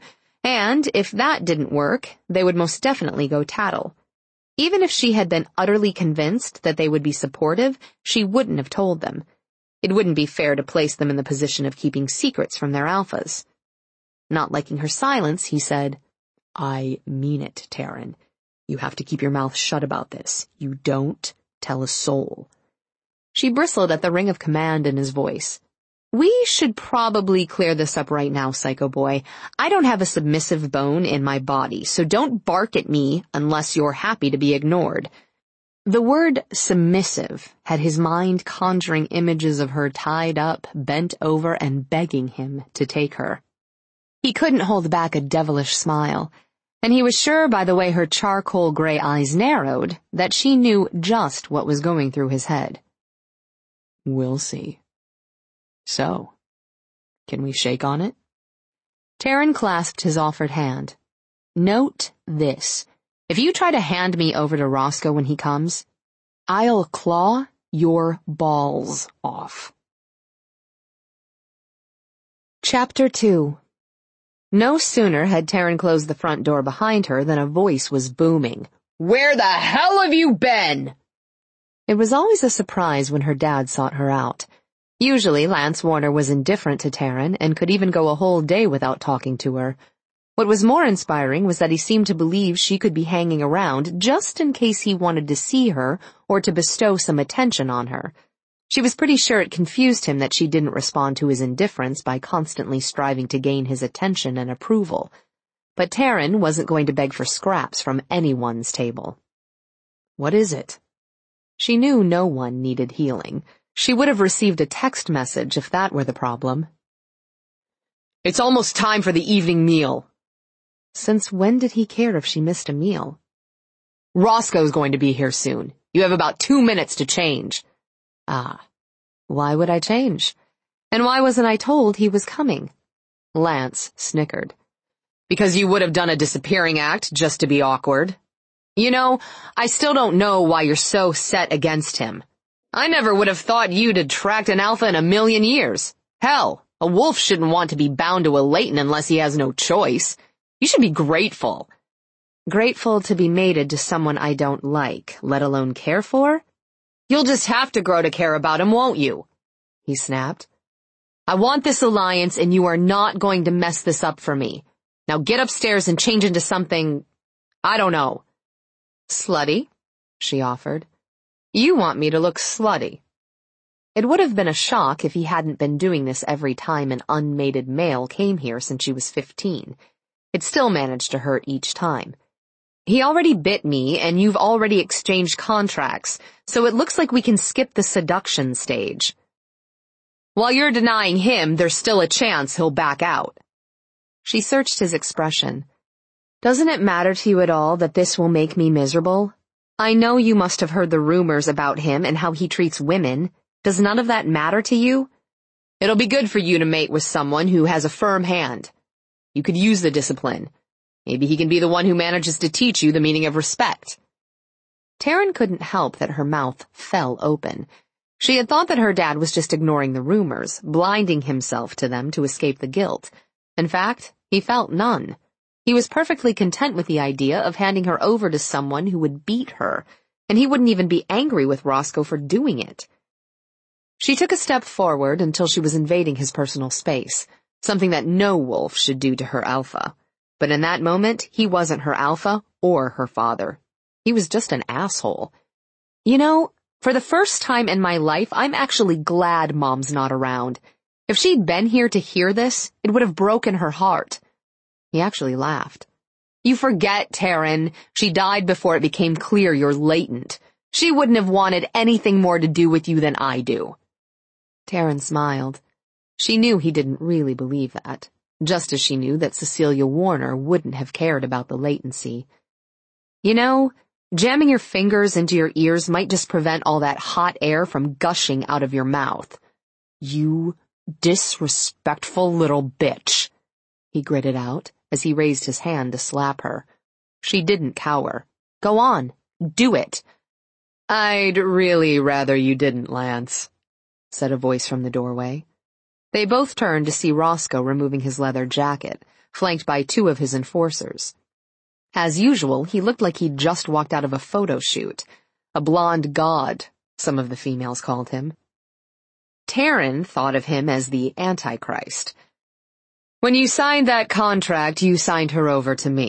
S1: And if that didn't work, they would most definitely go tattle. Even if she had been utterly convinced that they would be supportive, she wouldn't have told them. It wouldn't be fair to place them in the position of keeping secrets from their alphas. Not liking her silence, he said, "I mean it, Taryn. You have to keep your mouth shut about this. You don't tell a soul." She bristled at the ring of command in his voice. "We should probably clear this up right now, Psycho Boy. I don't have a submissive bone in my body, so don't bark at me unless you're happy to be ignored." The word submissive had his mind conjuring images of her tied up, bent over, and begging him to take her. He couldn't hold back a devilish smile, and he was sure by the way her charcoal gray eyes narrowed that she knew just what was going through his head. "We'll see. So, can we shake on it?" Taryn clasped his offered hand. "Note this. If you try to hand me over to Roscoe when he comes, I'll claw your balls off." Chapter 2. No sooner had Taryn closed the front door behind her than a voice was booming. "Where the hell have you been?" It was always a surprise when her dad sought her out. Usually, Lance Warner was indifferent to Taryn and could even go a whole day without talking to her. What was more inspiring was that he seemed to believe she could be hanging around just in case he wanted to see her or to bestow some attention on her. She was pretty sure it confused him that she didn't respond to his indifference by constantly striving to gain his attention and approval. But Taryn wasn't going to beg for scraps from anyone's table. "What is it?" She knew no one needed healing. She would have received a text message if that were the problem. "It's almost time for the evening meal." Since when did he care if she missed a meal? "Roscoe's going to be here soon. You have about 2 minutes to change." "Ah, why would I change? And why wasn't I told he was coming?" Lance snickered. "Because you would have done a disappearing act just to be awkward. You know, I still don't know why you're so set against him. I never would have thought you'd attract an alpha in a million years. Hell, a wolf shouldn't want to be bound to a Leighton unless he has no choice. You should be grateful." "Grateful to be mated to someone I don't like, let alone care for?" "You'll just have to grow to care about him, won't you?" he snapped. "I want this alliance and you are not going to mess this up for me. Now get upstairs and change into something, I don't know." "Slutty," she offered. "You want me to look slutty." It would have been a shock if he hadn't been doing this every time an unmated male came here since she was 15. It still managed to hurt each time. "He already bit me, and you've already exchanged contracts, so it looks like we can skip the seduction stage. While you're denying him, there's still a chance he'll back out." She searched his expression. "Doesn't it matter to you at all that this will make me miserable? I know you must have heard the rumors about him and how he treats women. Does none of that matter to you? It'll be good for you to mate with someone who has a firm hand. You could use the discipline. Maybe he can be the one who manages to teach you the meaning of respect." Taryn couldn't help that her mouth fell open. She had thought that her dad was just ignoring the rumors, blinding himself to them to escape the guilt. In fact, he felt none. He was perfectly content with the idea of handing her over to someone who would beat her, and he wouldn't even be angry with Roscoe for doing it. She took a step forward until she was invading his personal space, something that no wolf should do to her alpha. But in that moment, he wasn't her alpha or her father. He was just an asshole. "You know, for the first time in my life, I'm actually glad Mom's not around. If she'd been here to hear this, it would have broken her heart." He actually laughed. "You forget, Taryn. She died before it became clear you're latent. She wouldn't have wanted anything more to do with you than I do." Taryn smiled. She knew he didn't really believe that, just as she knew that Cecilia Warner wouldn't have cared about the latency. "You know, jamming your fingers into your ears might just prevent all that hot air from gushing out of your mouth." "You disrespectful little bitch," he gritted out as he raised his hand to slap her. She didn't cower. "Go on, do it." "I'd really rather you didn't, Lance," said a voice from the doorway. They both turned to see Roscoe removing his leather jacket,
S2: flanked by 2 of his enforcers. As usual, he looked like he'd just walked out of a photo shoot. A blonde god, some of the females called him. Taryn thought of him as the Antichrist. "When you signed that contract, you signed her over to me.